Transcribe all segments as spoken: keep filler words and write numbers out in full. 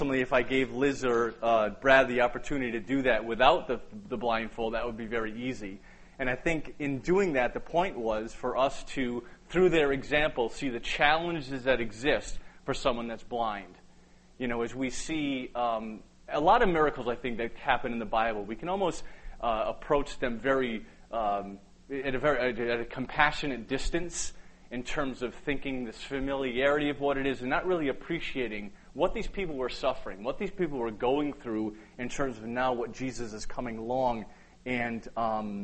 ultimately, if I gave Liz or uh, Brad the opportunity to do that without the, the blindfold, that would be very easy. And I think in doing that, the point was for us to, through their example, see the challenges that exist for someone that's blind. You know, as we see um, a lot of miracles, I think, that happen in the Bible, we can almost uh, approach them very um, at a very at a compassionate distance in terms of thinking this familiarity of what it is and not really appreciating what these people were suffering, what these people were going through in terms of now what Jesus is coming along and um,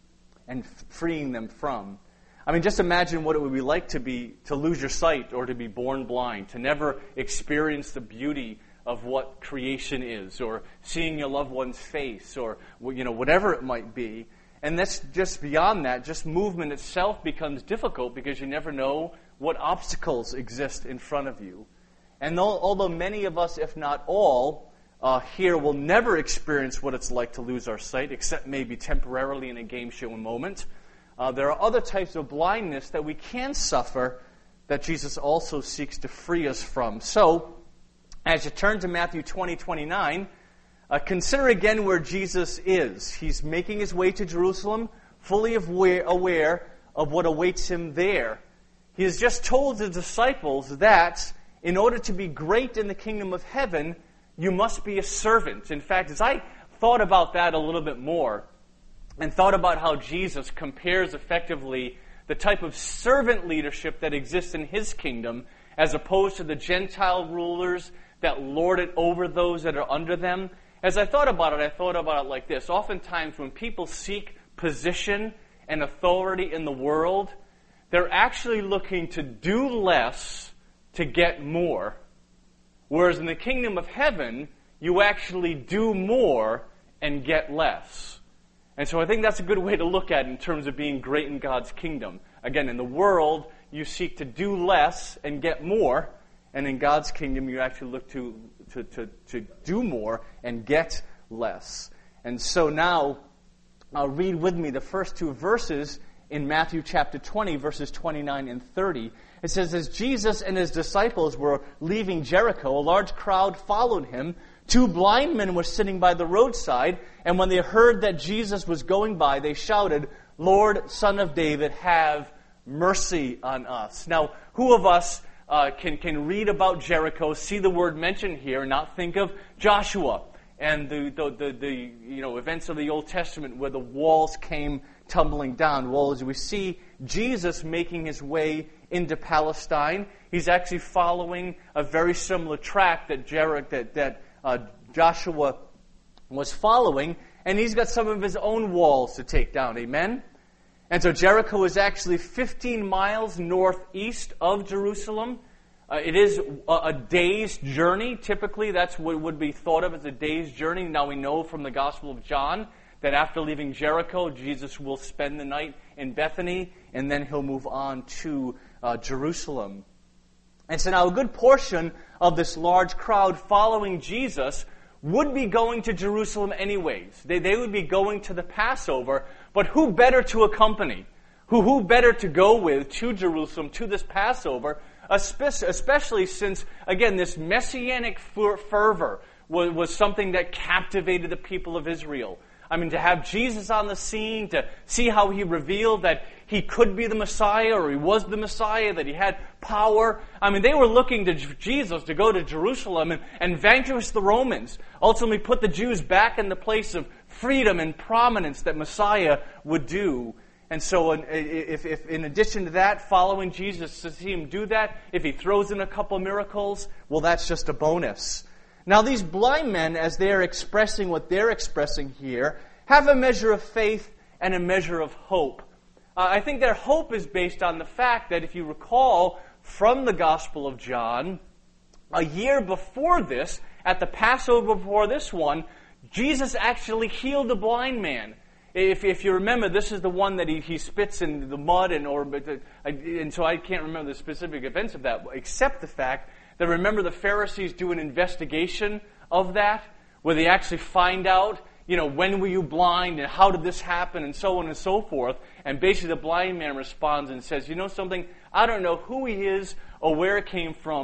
and freeing them from. I mean, just imagine what it would be like to be to lose your sight or to be born blind, to never experience the beauty of what creation is, or seeing your loved one's face, or you know whatever it might be. And that's just beyond that. Just movement itself becomes difficult because you never know what obstacles exist in front of you. And though, although many of us, if not all, uh, here will never experience what it's like to lose our sight, except maybe temporarily in a game show moment, uh, there are other types of blindness that we can suffer that Jesus also seeks to free us from. So, as you turn to Matthew twenty, twenty-nine, Uh, consider again where Jesus is. He's making his way to Jerusalem, fully aware, aware of what awaits him there. He has just told the disciples that in order to be great in the kingdom of heaven, you must be a servant. In fact, as I thought about that a little bit more, and thought about how Jesus compares effectively the type of servant leadership that exists in his kingdom, as opposed to the Gentile rulers that lord it over those that are under them, as I thought about it, I thought about it like this. Oftentimes when people seek position and authority in the world, they're actually looking to do less to get more. Whereas in the kingdom of heaven, you actually do more and get less. And so I think that's a good way to look at it in terms of being great in God's kingdom. Again, in the world, you seek to do less and get more. And in God's kingdom, you actually look to, to, to, to do more and get less. And so now, uh, read with me the first two verses in Matthew chapter twenty, verses twenty-nine and thirty. It says, as Jesus and his disciples were leaving Jericho, a large crowd followed him. Two blind men were sitting by the roadside, and when they heard that Jesus was going by, they shouted, Lord, Son of David, have mercy on us. Now, who of us Uh, can can read about Jericho, see the word mentioned here, and not think of Joshua and the, the the the you know events of the Old Testament where the walls came tumbling down? Well, as we see Jesus making his way into Palestine, he's actually following a very similar track that Jericho that that uh, Joshua was following, and he's got some of his own walls to take down. Amen. And so Jericho is actually fifteen miles northeast of Jerusalem. Uh, it is a, a day's journey. Typically, that's what would be thought of as a day's journey. Now we know from the Gospel of John that after leaving Jericho, Jesus will spend the night in Bethany, and then he'll move on to uh, Jerusalem. And so now a good portion of this large crowd following Jesus would be going to Jerusalem anyways. They, they would be going to the Passover, but who better to accompany? Who, who better to go with to Jerusalem, to this Passover, especially since, again, this messianic fervor was, was something that captivated the people of Israel. I mean, to have Jesus on the scene, to see how he revealed that he could be the Messiah, or he was the Messiah, that he had power. I mean, they were looking to Jesus to go to Jerusalem and, and vanquish the Romans. Ultimately put the Jews back in the place of freedom and prominence that Messiah would do. And so if, if in addition to that, following Jesus, to see him do that, if he throws in a couple miracles, well, that's just a bonus. Now, these blind men, as they're expressing what they're expressing here, have a measure of faith and a measure of hope. Uh, I think their hope is based on the fact that, if you recall from the Gospel of John, a year before this, at the Passover before this one, Jesus actually healed a blind man. If, if you remember, this is the one that he, he spits in the mud, and or and so I can't remember the specific events of that, except the fact that, remember, the Pharisees do an investigation of that, where they actually find out, you know, when were you blind, and how did this happen, and so on and so forth. And basically the blind man responds and says, you know something, I don't know who he is or where it came from.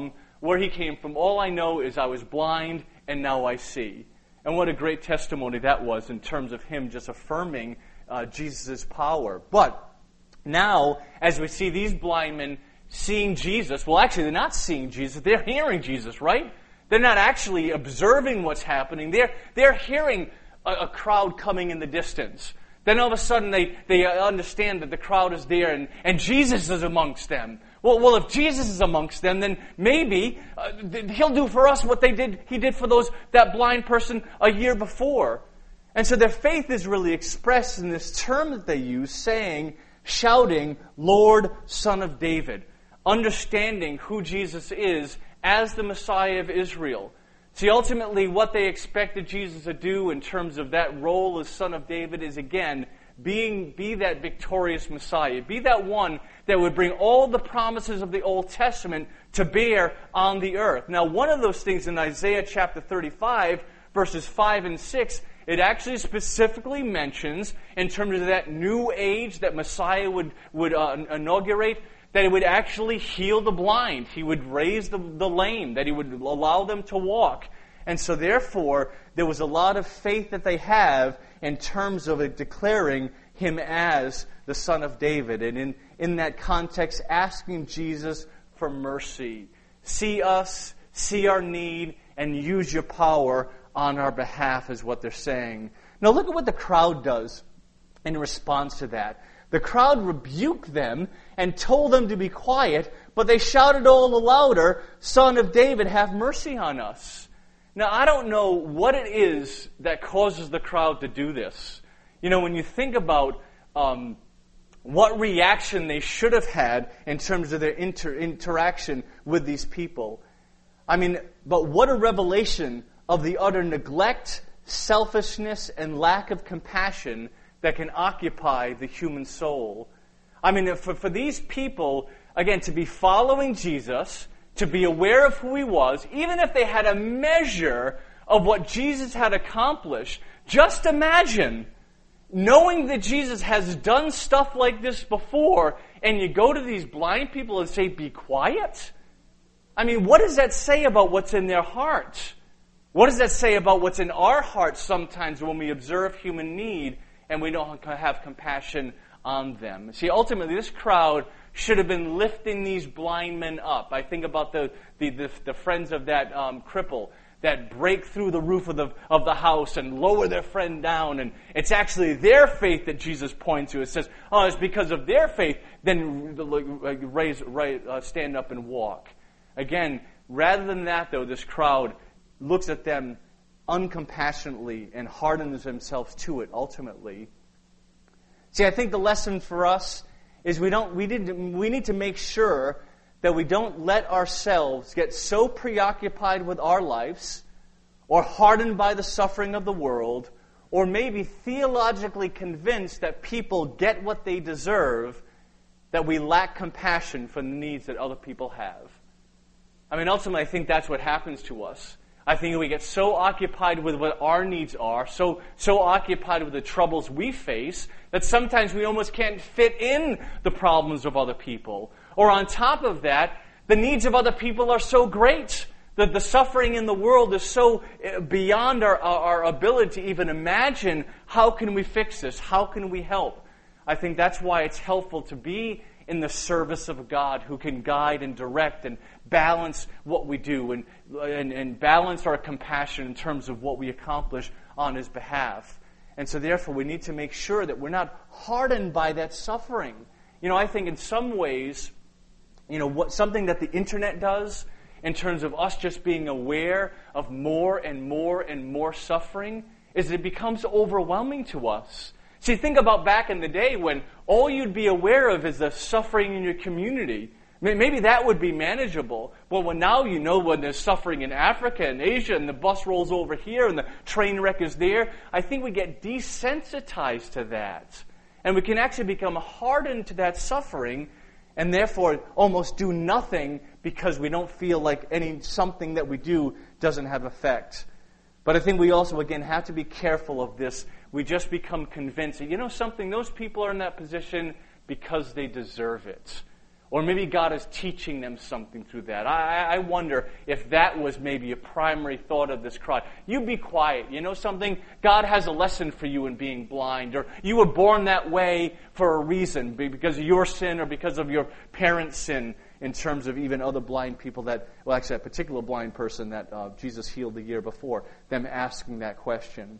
where he came from. All I know is I was blind and now I see. And what a great testimony that was in terms of him just affirming uh, Jesus' power. But now, as we see these blind men seeing Jesus, well, actually, they're not seeing Jesus. They're hearing Jesus, right? They're not actually observing what's happening. They're, they're hearing a, a crowd coming in the distance. Then all of a sudden, they, they understand that the crowd is there and, and Jesus is amongst them. Well, well, if Jesus is amongst them, then maybe uh, he'll do for us what they did. He did for those that blind person a year before. And so their faith is really expressed in this term that they use, saying, shouting, Lord, Son of David, understanding who Jesus is as the Messiah of Israel. See, ultimately, what they expected Jesus to do in terms of that role as Son of David is, again, being be that victorious Messiah. Be that one that would bring all the promises of the Old Testament to bear on the earth. Now, one of those things in Isaiah chapter thirty-five, verses five and six, it actually specifically mentions, in terms of that new age that Messiah would, would uh, inaugurate, that he would actually heal the blind. He would raise the, the lame, that he would allow them to walk. And so therefore, there was a lot of faith that they have in terms of it declaring him as the Son of David. And in, in that context, asking Jesus for mercy. See us, see our need, and use your power on our behalf is what they're saying. Now look at what the crowd does in response to that. The crowd rebuked them and told them to be quiet, but they shouted all the louder, Son of David, have mercy on us. Now, I don't know what it is that causes the crowd to do this. You know, when you think about um, what reaction they should have had in terms of their inter- interaction with these people. I mean, but what a revelation of the utter neglect, selfishness, and lack of compassion that can occupy the human soul. I mean, for, for these people, again, to be following Jesus, to be aware of who he was, even if they had a measure of what Jesus had accomplished, just imagine knowing that Jesus has done stuff like this before, and you go to these blind people and say, be quiet? I mean, what does that say about what's in their heart? What does that say about what's in our hearts sometimes when we observe human need and we don't have compassion on them? See, ultimately, this crowd should have been lifting these blind men up. I think about the the, the, the friends of that um, cripple that break through the roof of the of the house and lower their friend down. And it's actually their faith that Jesus points to. It says, oh, it's because of their faith, then raise, raise, uh, stand up and walk. Again, rather than that, though, this crowd looks at them uncompassionately and hardens themselves to it ultimately. See, I think the lesson for us is we don't we did we need to make sure that we don't let ourselves get so preoccupied with our lives or hardened by the suffering of the world or maybe theologically convinced that people get what they deserve that we lack compassion for the needs that other people have. I mean, ultimately, I think that's what happens to us. I think we get so occupied with what our needs are, so so occupied with the troubles we face, that sometimes we almost can't fit in the problems of other people. Or on top of that, the needs of other people are so great that the suffering in the world is so beyond our, our ability to even imagine, how can we fix this? How can we help? I think that's why it's helpful to be in the service of God who can guide and direct and balance what we do and, and, and balance our compassion in terms of what we accomplish on his behalf. And so therefore we need to make sure that we're not hardened by that suffering. You know, I think in some ways, you know, what something that the internet does in terms of us just being aware of more and more and more suffering is it becomes overwhelming to us. See, think about back in the day when all you'd be aware of is the suffering in your community. Maybe that would be manageable. But when now you know when there's suffering in Africa and Asia and the bus rolls over here and the train wreck is there, I think we get desensitized to that. And we can actually become hardened to that suffering and therefore almost do nothing because we don't feel like any something that we do doesn't have effect. But I think we also, again, have to be careful of this. We just become convinced that, you know something, those people are in that position because they deserve it. Or maybe God is teaching them something through that. I, I wonder if that was maybe a primary thought of this crowd. You be quiet. You know something? God has a lesson for you in being blind. Or you were born that way for a reason, because of your sin or because of your parents' sin, in terms of even other blind people that, well, actually, a particular blind person that uh, Jesus healed the year before, them asking that question.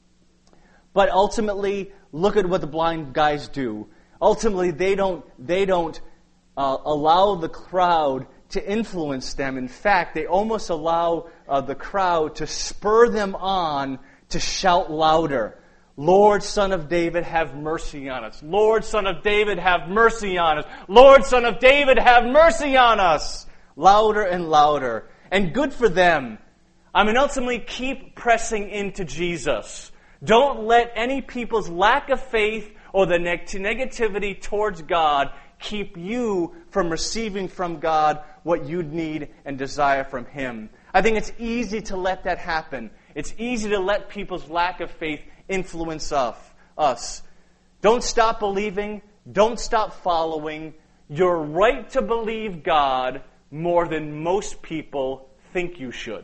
But ultimately, look at what the blind guys do. Ultimately, they don't, they don't, Uh, allow the crowd to influence them. In fact, they almost allow uh, the crowd to spur them on to shout louder. Lord, Son of David, have mercy on us. Lord, Son of David, have mercy on us. Lord, Son of David, have mercy on us. Louder and louder. And good for them. I mean, ultimately, keep pressing into Jesus. Don't let any people's lack of faith or the neg- negativity towards God keep you from receiving from God what you need and desire from Him. I think it's easy to let that happen. It's easy to let people's lack of faith influence us. Don't stop believing. Don't stop following. You're right to believe God more than most people think you should.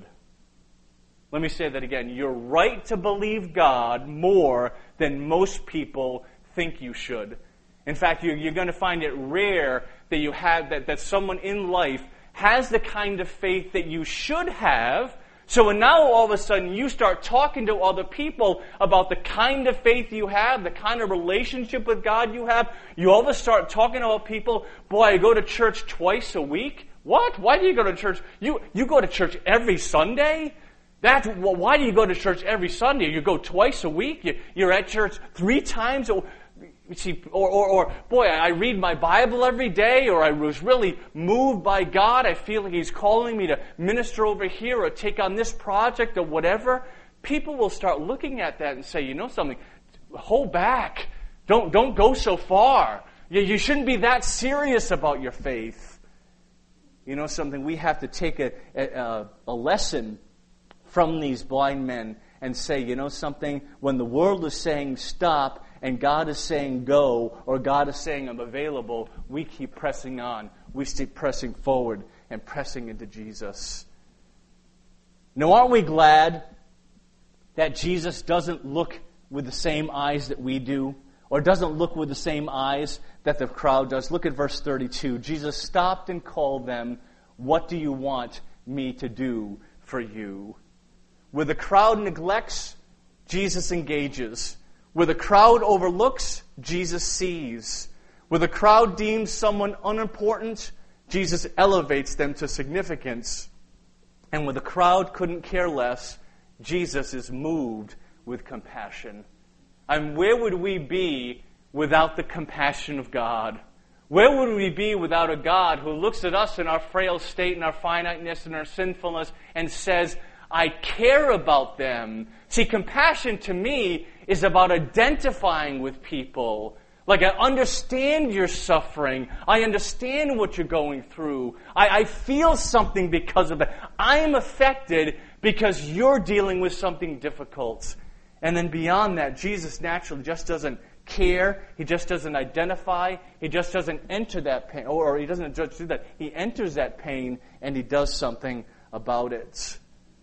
Let me say that again. You're right to believe God more than most people think you should. In fact, you're going to find it rare that you have that, that someone in life has the kind of faith that you should have. So when now all of a sudden you start talking to other people about the kind of faith you have, the kind of relationship with God you have, you all of a sudden start talking about people, boy, I go to church twice a week. What? Why do you go to church? You you go to church every Sunday? That, well, why do you go to church every Sunday? You go twice a week? You, you're at church three times a See, or, or, or, boy, I read my Bible every day, or I was really moved by God. I feel like He's calling me to minister over here or take on this project or whatever. People will start looking at that and say, you know something, hold back. Don't, don't go so far. You, you shouldn't be that serious about your faith. You know something, we have to take a, a, a lesson from these blind men and say, you know something, when the world is saying stop, and God is saying go, or God is saying I'm available, we keep pressing on. We keep pressing forward and pressing into Jesus. Now, aren't we glad that Jesus doesn't look with the same eyes that we do, or doesn't look with the same eyes that the crowd does? Look at verse thirty-two. Jesus stopped and called them, "What do you want me to do for you?" Where the crowd neglects, Jesus engages. Where the crowd overlooks, Jesus sees. Where the crowd deems someone unimportant, Jesus elevates them to significance. And where the crowd couldn't care less, Jesus is moved with compassion. And where would we be without the compassion of God? Where would we be without a God who looks at us in our frail state and our finiteness and our sinfulness and says, I care about them. See, compassion to me is about identifying with people. Like, I understand your suffering. I understand what you're going through. I, I feel something because of it. I am affected because you're dealing with something difficult. And then beyond that, Jesus naturally just doesn't care. He just doesn't identify. He just doesn't enter that pain. Or, or he doesn't just do that. He enters that pain and he does something about it.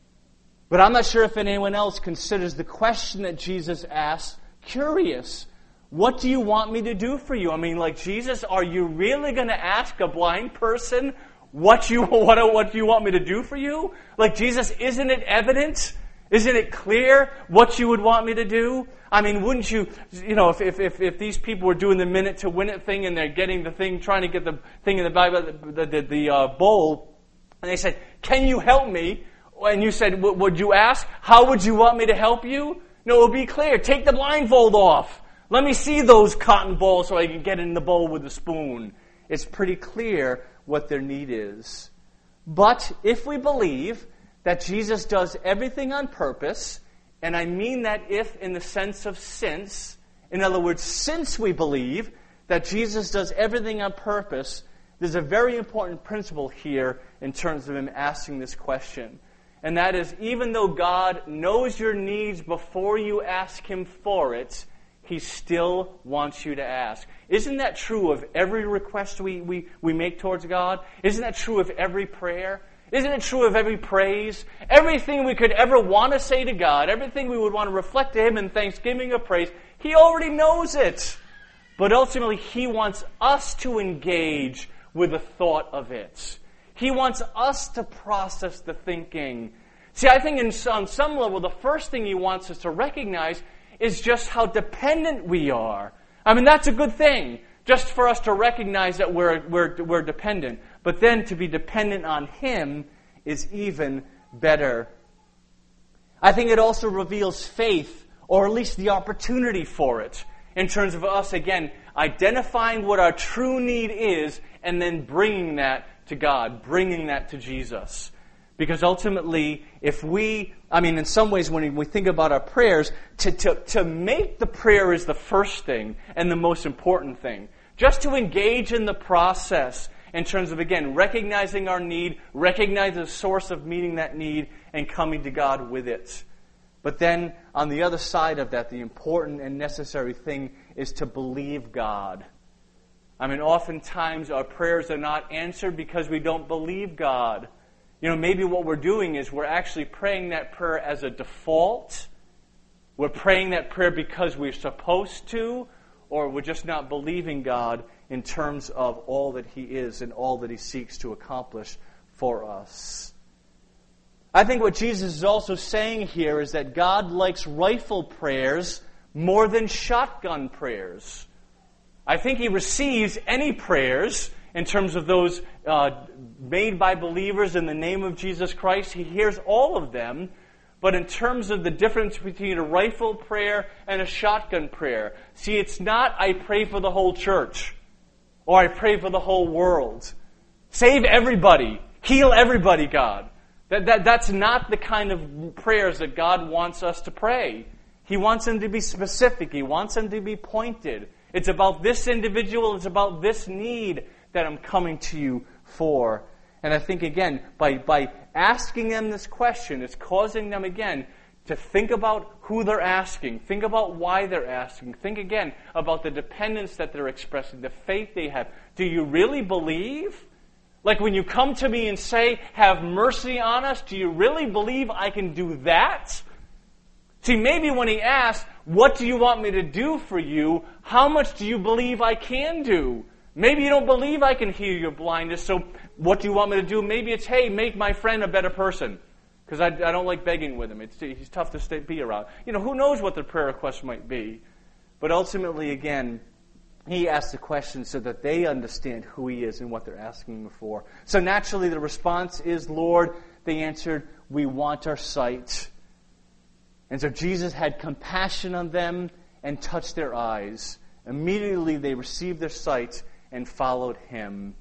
But I'm not sure if anyone else considers the question that Jesus asks curious. What do you want me to do for you? I mean, like, Jesus, are you really going to ask a blind person what you what, what do you want me to do for you? Like, Jesus, isn't it evident? Isn't it clear what you would want me to do? I mean, wouldn't you, you know, if if if, if these people were doing the minute to win it thing and they're getting the thing, trying to get the thing in the Bible, the the, the uh, bowl, and they said, "Can you help me?" And you said, would you ask, how would you want me to help you? No, it would be clear. Take the blindfold off. Let me see those cotton balls so I can get in the bowl with a spoon. It's pretty clear what their need is. But if we believe that Jesus does everything on purpose, and I mean that if in the sense of since, in other words, since we believe that Jesus does everything on purpose, there's a very important principle here in terms of him asking this question. And that is, even though God knows your needs before you ask Him for it, He still wants you to ask. Isn't that true of every request we, we, we make towards God? Isn't that true of every prayer? Isn't it true of every praise? Everything we could ever want to say to God, everything we would want to reflect to Him in thanksgiving or praise, He already knows it. But ultimately, He wants us to engage with the thought of it. He wants us to process the thinking. See, I think in, on some level, the first thing He wants us to recognize is just how dependent we are. I mean, that's a good thing, just for us to recognize that we're, we're, we're dependent. But then to be dependent on Him is even better. I think it also reveals faith, or at least the opportunity for it, in terms of us, again, identifying what our true need is and then bringing that to God, bringing that to Jesus. Because ultimately, if we, I mean, in some ways, when we think about our prayers, to, to, to make the prayer is the first thing and the most important thing. Just to engage in the process in terms of, again, recognizing our need, recognizing the source of meeting that need, and coming to God with it. But then, on the other side of that, the important and necessary thing is to believe God. I mean, oftentimes our prayers are not answered because we don't believe God. You know, maybe what we're doing is we're actually praying that prayer as a default. We're praying that prayer because we're supposed to, or we're just not believing God in terms of all that He is and all that He seeks to accomplish for us. I think what Jesus is also saying here is that God likes rifle prayers more than shotgun prayers. I think He receives any prayers in terms of those uh, made by believers in the name of Jesus Christ. He hears all of them. But in terms of the difference between a rifle prayer and a shotgun prayer, see, it's not I pray for the whole church or I pray for the whole world. Save everybody. Heal everybody, God. That, that, that's not the kind of prayers that God wants us to pray. He wants them to be specific. He wants them to be pointed. It's about this individual. It's about this need that I'm coming to you for. And I think, again, by, by asking them this question, it's causing them, again, to think about who they're asking. Think about why they're asking. Think, again, about the dependence that they're expressing, the faith they have. Do you really believe? Like when you come to me and say, have mercy on us, do you really believe I can do that? See, maybe when he asks, what do you want me to do for you? How much do you believe I can do? Maybe you don't believe I can heal your blindness, so what do you want me to do? Maybe it's, hey, make my friend a better person, because I, I don't like begging with him. It's, he's tough to stay, be around. You know, who knows what the prayer request might be? But ultimately, again, he asks the question so that they understand who he is and what they're asking him for. So naturally, the response is, Lord, they answered, we want our sight. And so Jesus had compassion on them and touched their eyes. Immediately, they received their sight and followed him.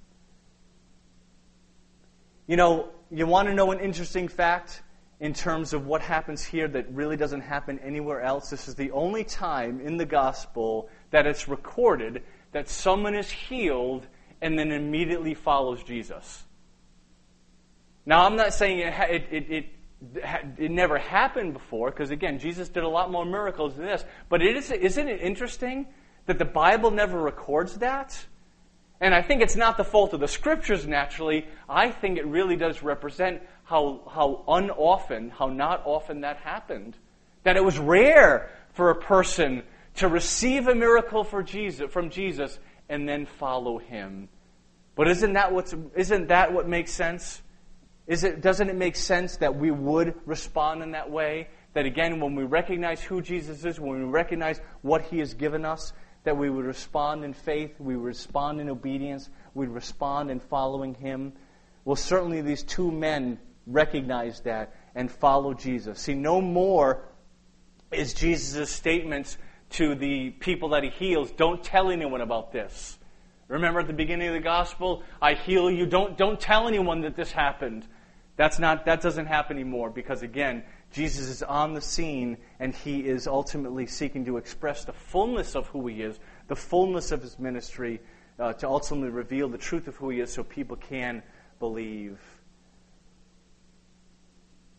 You know, you want to know an interesting fact in terms of what happens here that really doesn't happen anywhere else? This is the only time in the gospel that it's recorded that someone is healed and then immediately follows Jesus. Now, I'm not saying it it it, it, it never happened before, because again, Jesus did a lot more miracles than this. But it is, isn't it interesting that the Bible never records that? And I think it's not the fault of the Scriptures, naturally. I think it really does represent how how unoften, how not often that happened. That it was rare for a person to receive a miracle for Jesus, from Jesus and then follow him. But isn't that what's isn't that what makes sense? Is it doesn't it make sense that we would respond in that way? That again, when we recognize who Jesus is, when we recognize what he has given us, that we would respond in faith, we would respond in obedience, we'd respond in following him. Well, certainly these two men recognized that and followed Jesus. See, no more is Jesus' statements to the people that he heals, don't tell anyone about this. Remember at the beginning of the gospel, I heal you, don't, don't tell anyone that this happened. That's not, that doesn't happen anymore, because again, Jesus is on the scene and he is ultimately seeking to express the fullness of who he is, the fullness of his ministry, uh, to ultimately reveal the truth of who he is so people can believe.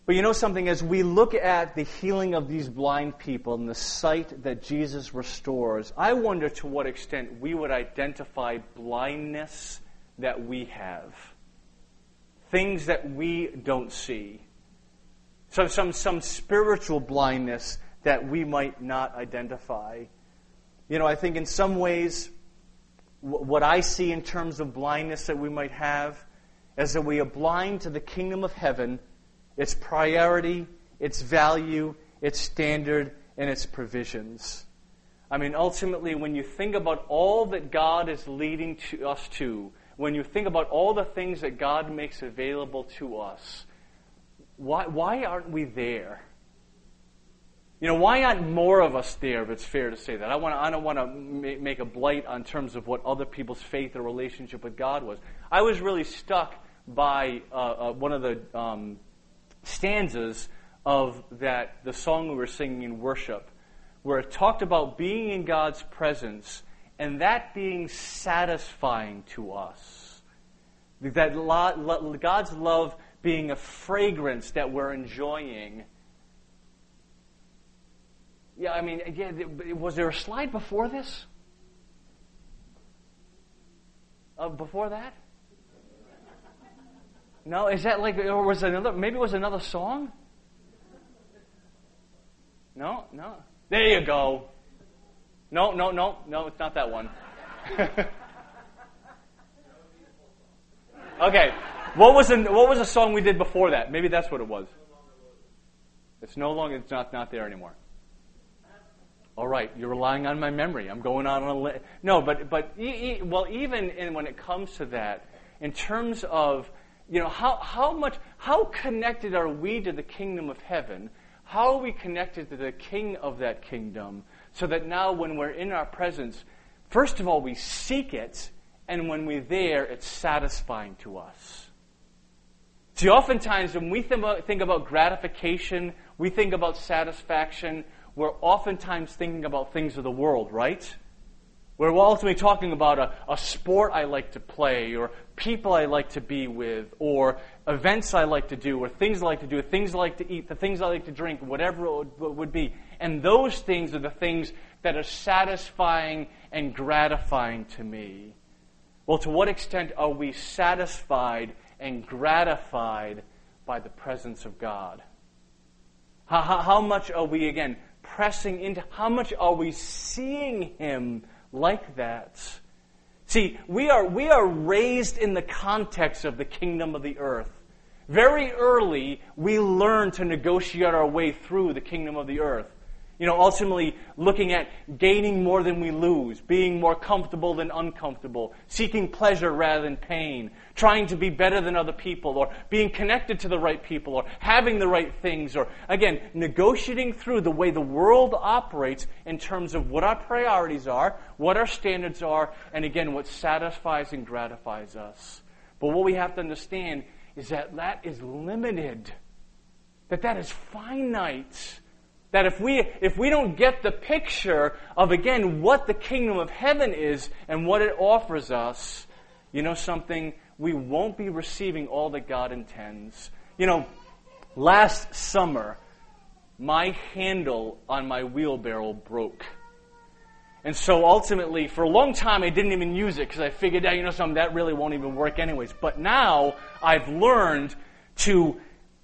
But you know something, as we look at the healing of these blind people and the sight that Jesus restores, I wonder to what extent we would identify blindness that we have. Things that we don't see. So some, some spiritual blindness that we might not identify. You know, I think in some ways, w- what I see in terms of blindness that we might have is that we are blind to the kingdom of heaven, its priority, its value, its standard, and its provisions. I mean, ultimately, when you think about all that God is leading to us to, when you think about all the things that God makes available to us, why, why aren't we there? You know, why aren't more of us there, if it's fair to say that? I, want to, I don't want to make a blight on terms of what other people's faith or relationship with God was. I was really stuck by uh, uh, one of the um, stanzas of that the song we were singing in worship, where it talked about being in God's presence and that being satisfying to us. That lo- lo- God's love being a fragrance that we're enjoying. Yeah, I mean, yeah, was there a slide before this? Uh, before that? No, is that like, or was it another, maybe it was another song? No, no. There you go. No, no, no, no, it's not that one. Okay, what was the, what was the song we did before that? Maybe that's what it was. It's no longer, it's not, not there anymore. All right, you're relying on my memory. I'm going on a li- no, but but e- e- well, even in, when it comes to that, in terms of, you know, how how much how connected are we to the kingdom of heaven? How are we connected to the king of that kingdom? So that now, when we're in our presence, first of all, we seek it, and when we're there, it's satisfying to us. See, oftentimes when we think about, think about gratification, we think about satisfaction, we're oftentimes thinking about things of the world, right? We're ultimately talking about a, a sport I like to play, or people I like to be with, or events I like to do, or things I like to do, things I like to eat, the things I like to drink, whatever it would, would be. And those things are the things that are satisfying and gratifying to me. Well, to what extent are we satisfied and gratified by the presence of God? How, how, how much are we, again, pressing into, how much are we seeing Him like that? See, we are we are raised in the context of the kingdom of the earth. Very early, we learn to negotiate our way through the kingdom of the earth. You know, ultimately looking at gaining more than we lose, being more comfortable than uncomfortable, seeking pleasure rather than pain, trying to be better than other people, or being connected to the right people, or having the right things, or, again, negotiating through the way the world operates in terms of what our priorities are, what our standards are, and, again, what satisfies and gratifies us. But what we have to understand is that that is limited, that that is finite. That if we if we don't get the picture of, again, what the kingdom of heaven is and what it offers us, you know something, we won't be receiving all that God intends. You know, last summer, my handle on my wheelbarrow broke. And so ultimately, for a long time, I didn't even use it because I figured out, you know something, that really won't even work anyways. But now, I've learned to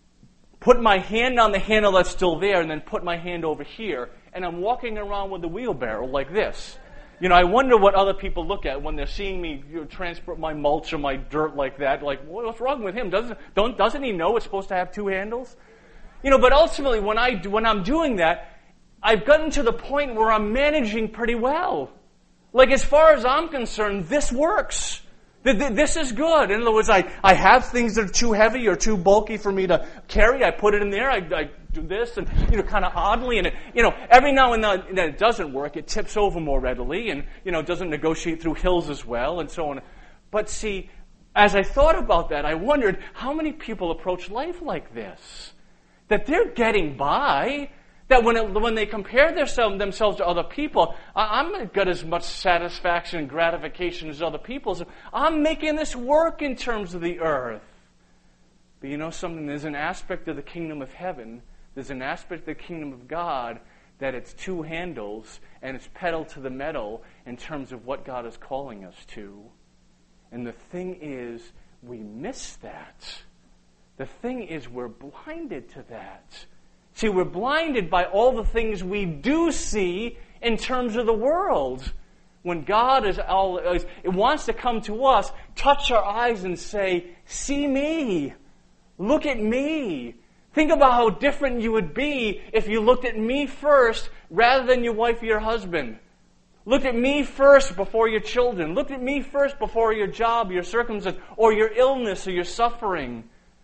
put my hand on the handle that's still there and then put my hand over here, and I'm walking around with the wheelbarrow like this. You know, I wonder what other people look at when they're seeing me, you know, transport my mulch or my dirt like that. Like, what's wrong with him? Doesn't don't doesn't he know it's supposed to have two handles? You know, but ultimately, when I when I'm doing that, I've gotten to the point where I'm managing pretty well. Like, as far as I'm concerned, this works. This is good. In other words, I, I have things that are too heavy or too bulky for me to carry. I put it in there. I, I do this, and, you know, kind of oddly. And, it, you know, every now and then it doesn't work. It tips over more readily and, you know, doesn't negotiate through hills as well and so on. But see, as I thought about that, I wondered how many people approach life like this. That they're getting by. That when it, when they compare themselves, themselves to other people, I, I'm not got as much satisfaction and gratification as other people. So I'm making this work in terms of the earth. But you know something? There's an aspect of the kingdom of heaven, there's an aspect of the kingdom of God that it's two handles and it's pedal to the metal in terms of what God is calling us to. And the thing is, we miss that. The thing is, we're blinded to that. See, we're blinded by all the things we do see in terms of the world. When God is all, it wants to come to us, touch our eyes and say, see me. Look at me. Think about how different you would be if you looked at me first rather than your wife or your husband. Looked at me first before your children. Looked at me first before your job, your circumstance, or your illness or your suffering.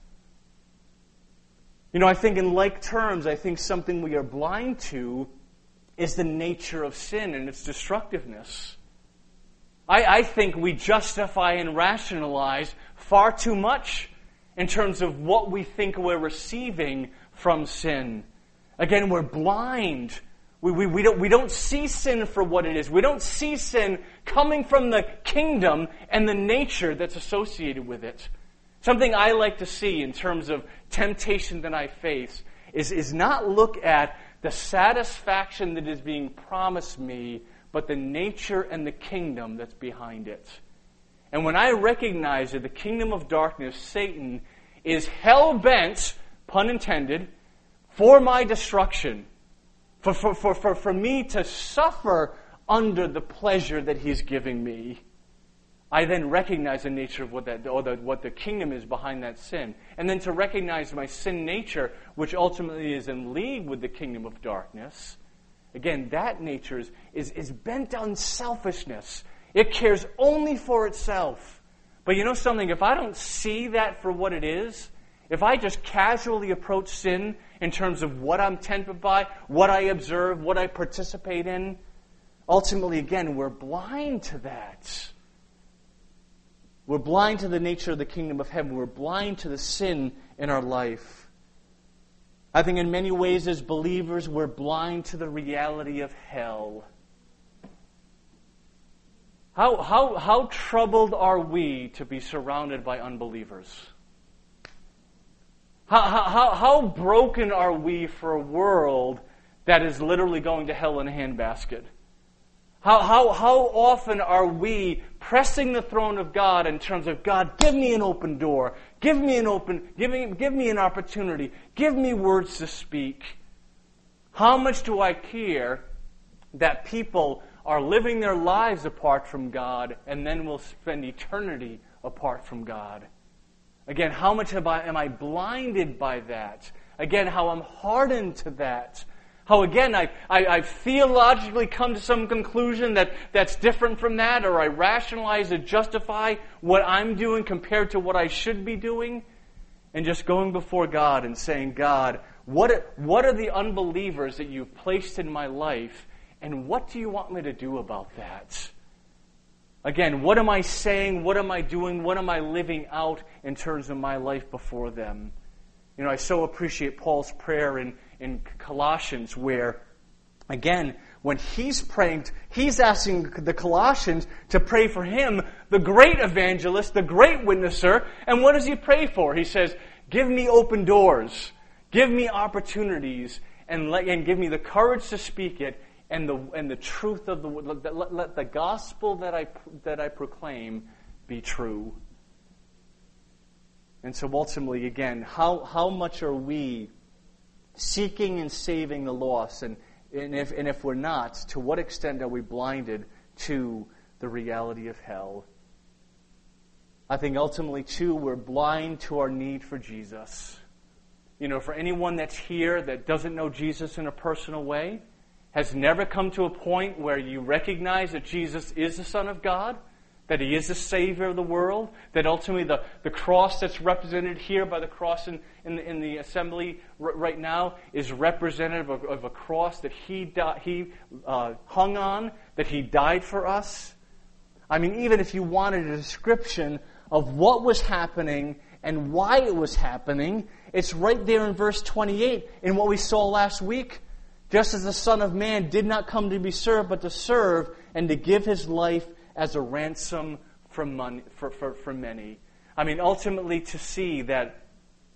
You know, I think in like terms, I think something we are blind to is the nature of sin and its destructiveness. I, I think we justify and rationalize far too much in terms of what we think we're receiving from sin. Again, we're blind. We, we, we, don't, we don't see sin for what it is. We don't see sin coming from the kingdom and the nature that's associated with it. Something I like to see in terms of temptation that I face is, is not look at the satisfaction that is being promised me, but the nature and the kingdom that's behind it. And when I recognize that the kingdom of darkness, Satan, is hell-bent, pun intended, for my destruction, for, for, for, for, for me to suffer under the pleasure that he's giving me, I then recognize the nature of what that, or the, what the kingdom is behind that sin. And then to recognize my sin nature, which ultimately is in league with the kingdom of darkness. Again, that nature is, is, is bent on selfishness. It cares only for itself. But you know something? If I don't see that for what it is, if I just casually approach sin in terms of what I'm tempted by, what I observe, what I participate in, ultimately, again, we're blind to that. We're blind to the nature of the kingdom of heaven. We're blind to the sin in our life. I think in many ways as believers, we're blind to the reality of hell. How, how, how troubled are we to be surrounded by unbelievers? How, how, how broken are we for a world that is literally going to hell in a handbasket? How, how, how often are we pressing the throne of God in terms of, God, give me an open door. Give me an open, give me, give me an opportunity. Give me words to speak. How much do I care that people are living their lives apart from God and then will spend eternity apart from God? Again, how much am I, am I blinded by that? Again, how I'm hardened to that. How, again, I, I, I've theologically come to some conclusion that that's different from that, or I rationalize or justify what I'm doing compared to what I should be doing, and just going before God and saying, God, what are, what are the unbelievers that you've placed in my life, and what do you want me to do about that? Again, what am I saying? What am I doing? What am I living out in terms of my life before them? You know, I so appreciate Paul's prayer in, in Colossians where, again, when he's praying, he's asking the Colossians to pray for him, the great evangelist, the great witnesser. And what does he pray for? He says, give me open doors, give me opportunities, and, let, and give me the courage to speak it, and the and the truth of the let, let, let the gospel that I that I proclaim be true. And so ultimately, again, how, how much are we seeking and saving the lost? And, and, if, and if we're not, to what extent are we blinded to the reality of hell? I think ultimately, too, we're blind to our need for Jesus. You know, for anyone that's here that doesn't know Jesus in a personal way, has never come to a point where you recognize that Jesus is the Son of God, that He is the Savior of the world, that ultimately the, the cross that's represented here by the cross in, in, the, in the assembly r- right now is representative of, of a cross that He, di- he uh, hung on, that He died for us. I mean, even if you wanted a description of what was happening and why it was happening, it's right there in verse twenty-eight in what we saw last week. Just as the Son of Man did not come to be served, but to serve and to give His life as a ransom for, money, for, for, for many. I mean, ultimately to see that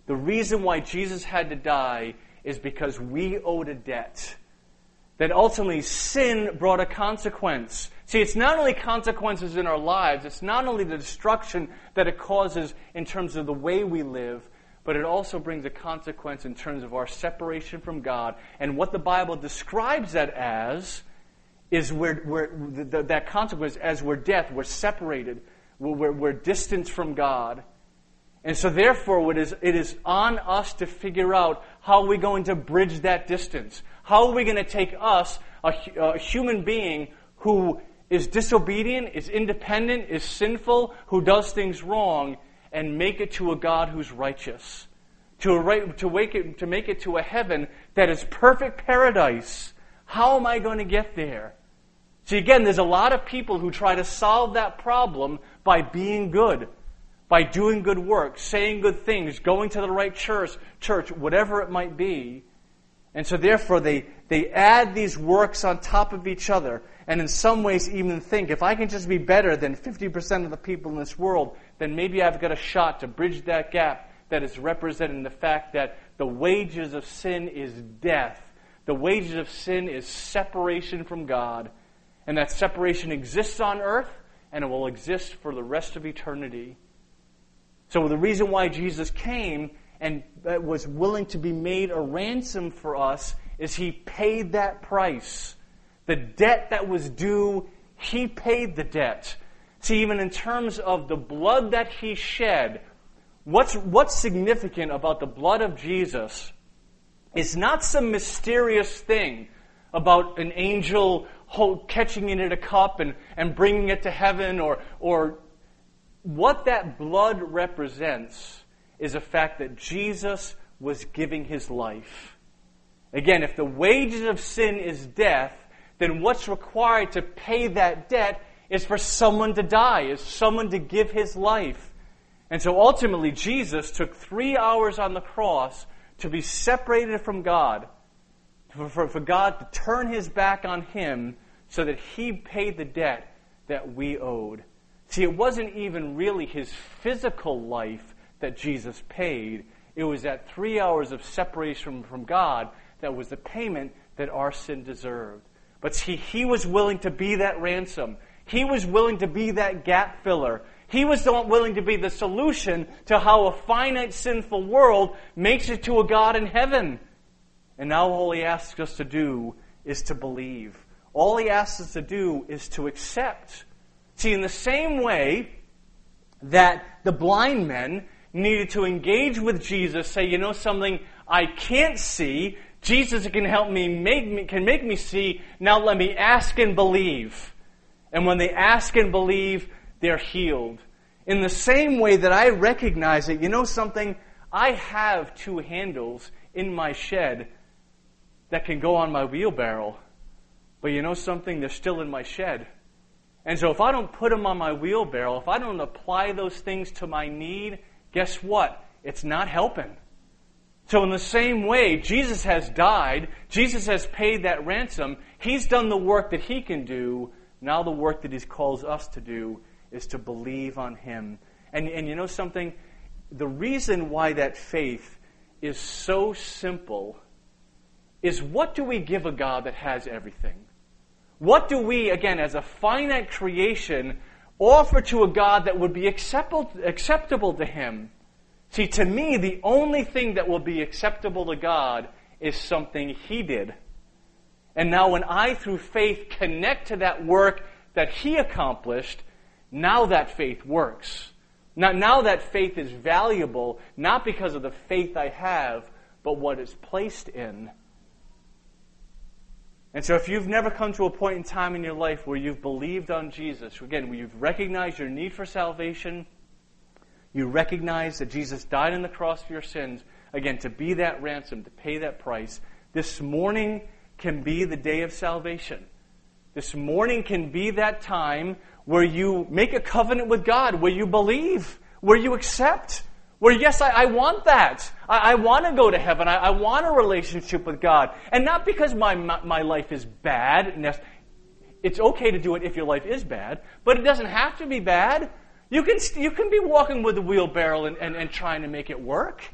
The reason why Jesus had to die is because we owed a debt. That ultimately sin brought a consequence. See, it's not only consequences in our lives, it's not only the destruction that it causes in terms of the way we live, but it also brings a consequence in terms of our separation from God. And what the Bible describes that as is we're, we're, the, that consequence as we're death, we're separated, we're, we're distanced from God. And so therefore, it is, it is on us to figure out how we're going to bridge that distance. How are we going to take us, a, a human being who is disobedient, is independent, is sinful, who does things wrong, and make it to a God who's righteous? To, a, to, wake it, to make it to a heaven that is perfect paradise. How am I going to get there? See, again, there's a lot of people who try to solve that problem by being good, by doing good work, saying good things, going to the right church, church, whatever it might be. And so therefore they, they add these works on top of each other, and in some ways even think, if I can just be better than fifty percent of the people in this world, then maybe I've got a shot to bridge that gap that is represented in the fact that the wages of sin is death. The wages of sin is separation from God. And that separation exists on earth, and it will exist for the rest of eternity. So the reason why Jesus came and was willing to be made a ransom for us is He paid that price. The debt that was due, He paid the debt. See, even in terms of the blood that He shed, what's, what's significant about the blood of Jesus is not some mysterious thing about an angel catching it in a cup and, and bringing it to heaven, or, or what that blood represents is a fact that Jesus was giving His life. Again, if the wages of sin is death, then what's required to pay that debt is for someone to die, is someone to give his life. And so ultimately, Jesus took three hours on the cross to be separated from God, for, for, for God to turn His back on Him so that He paid the debt that we owed. See, it wasn't even really His physical life that Jesus paid. It was that three hours of separation from God that was the payment that our sin deserved. But see, He was willing to be that ransom. He was willing to be that gap filler. He was willing to be the solution to how a finite, sinful world makes it to a God in heaven. And now all He asks us to do is to believe. All He asks us to do is to accept. See, in the same way that the blind men needed to engage with Jesus, say, you know something, I can't see. Jesus can help me, make me, can make me see. Now let me ask and believe. And when they ask and believe, they're healed. In the same way that I recognize that, you know something, I have two handles in my shed that can go on my wheelbarrow. But you know something, they're still in my shed. And so if I don't put them on my wheelbarrow, if I don't apply those things to my need, guess what? It's not helping. So in the same way, Jesus has died. Jesus has paid that ransom. He's done the work that He can do. Now the work that He calls us to do is to believe on Him. And, and you know something? The reason why that faith is so simple is, what do we give a God that has everything? What do we, again, as a finite creation, offer to a God that would be acceptable, acceptable to Him? See, to me, the only thing that will be acceptable to God is something He did. And now when I, through faith, connect to that work that He accomplished, now that faith works. Now, now that faith is valuable, not because of the faith I have, but what it's placed in. And so if you've never come to a point in time in your life where you've believed on Jesus, again, where you've recognized your need for salvation, you recognize that Jesus died on the cross for your sins, again, to be that ransom, to pay that price, this morning can be the day of salvation. This morning can be that time where you make a covenant with God, where you believe, where you accept, where, yes, I, I want that. I, I want to go to heaven. I, I want a relationship with God. And not because my, my, my life is bad. It's okay to do it if your life is bad, but it doesn't have to be bad. You can, you can be walking with a wheelbarrow and, and, and trying to make it work.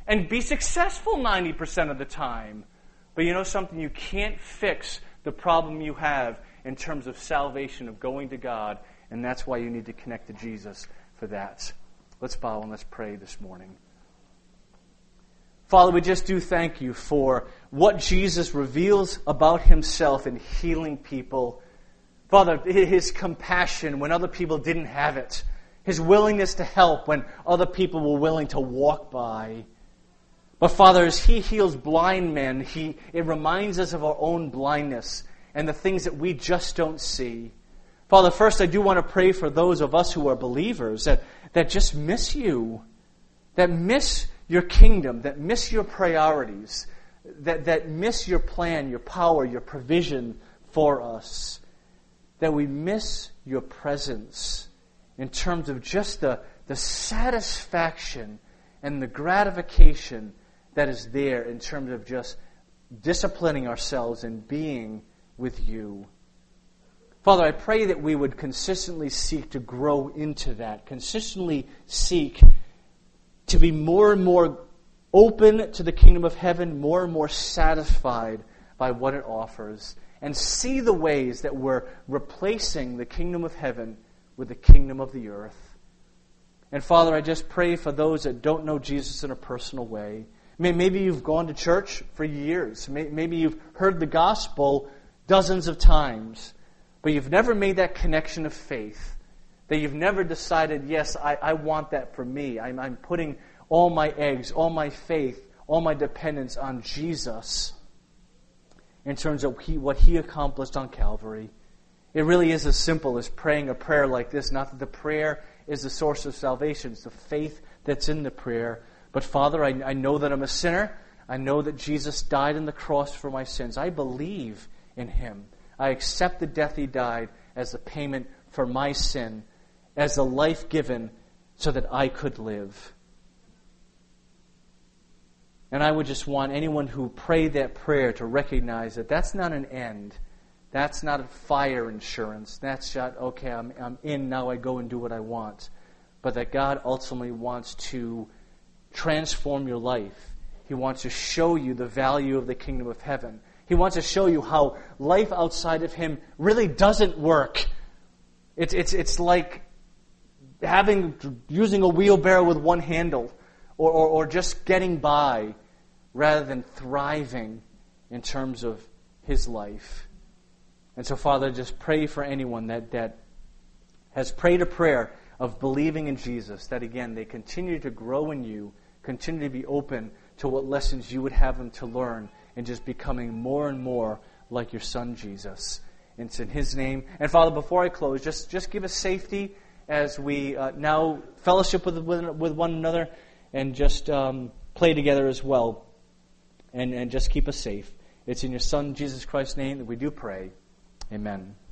and be successful ninety percent of the time. But you know something? You can't fix the problem you have in terms of salvation, of going to God, and that's why you need to connect to Jesus for that. Let's bow and let's pray this morning. Father, we just do thank you for what Jesus reveals about himself in healing people. Father, his compassion when other people didn't have it. His willingness to help when other people were willing to walk by. But Father, as he heals blind men, he, it reminds us of our own blindness and the things that we just don't see. Father, first I do want to pray for those of us who are believers that, that just miss you, that miss your kingdom, that miss your priorities, that, that miss your plan, your power, your provision for us, that we miss your presence in terms of just the, the satisfaction and the gratification that is there in terms of just disciplining ourselves and being with you. Father, I pray that we would consistently seek to grow into that, consistently seek to be more and more open to the kingdom of heaven, more and more satisfied by what it offers, and see the ways that we're replacing the kingdom of heaven with the kingdom of the earth. And Father, I just pray for those that don't know Jesus in a personal way. Maybe you've gone to church for years. Maybe you've heard the gospel dozens of times, but you've never made that connection of faith, that you've never decided, yes, I, I want that for me. I'm, I'm putting all my eggs, all my faith, all my dependence on Jesus in terms of he, what He accomplished on Calvary. It really is as simple as praying a prayer like this. Not that the prayer is the source of salvation. It's the faith that's in the prayer. But Father, I, I know that I'm a sinner. I know that Jesus died on the cross for my sins. I believe in Him. I accept the death He died as the payment for my sin, as the life given so that I could live. And I would just want anyone who prayed that prayer to recognize that that's not an end. That's not a fire insurance. That's not, okay, I'm, I'm in, now I go and do what I want. But that God ultimately wants to transform your life. He wants to show you the value of the kingdom of heaven. He wants to show you how life outside of Him really doesn't work. It's it's it's like having using a wheelbarrow with one handle, or, or or just getting by, rather than thriving in terms of His life. And so, Father, just pray for anyone that that has prayed a prayer of believing in Jesus, that again they continue to grow in You, continue to be open to what lessons You would have them to learn, and just becoming more and more like Your Son, Jesus. And it's in His name. And Father, before I close, just, just give us safety as we uh, now fellowship with, with with one another and just um, play together as well. And, and just keep us safe. It's in Your Son, Jesus Christ's name, that we do pray. Amen.